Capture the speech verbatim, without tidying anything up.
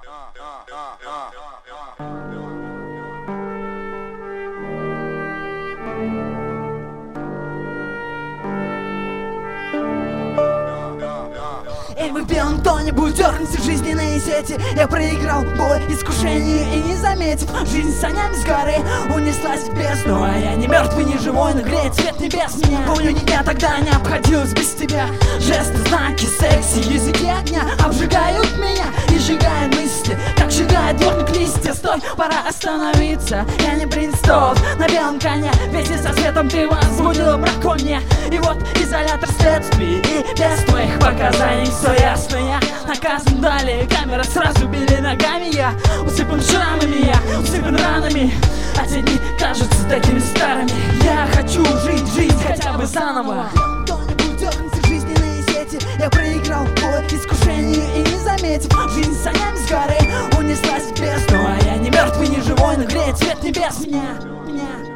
Эй, вы в белом тоне, будерните жизненные сети. Я проиграл бой, искушение и не заметив, жизнь санями с горы унеслась в бездну. А я не мертвый, не живой, но греет свет небес меня. Помню, ни дня тогда не обходилось без тебя. Жесты, знаки, секси, языки огня обжигают меня и сжигают мысли, как сжигает дворник листья. Стой, пора остановиться, я не принц тот на белом коне. Вместе со светом ты возбудила браконья. И вот изолятор следствий, и без твоих показаний все ясно. Я наказан дали, камера сразу били ногами. Я усыпан шрамами, я усыпан ранами, а те дни кажутся такими старыми. Я хочу жить жизнь хотя бы заново. Жизненные сети, я проиграл бой, искушение и не заметив, жизнь санями с горы унеслась в бездну. А я не мертвый, не живой, но греет свет небес меня, меня.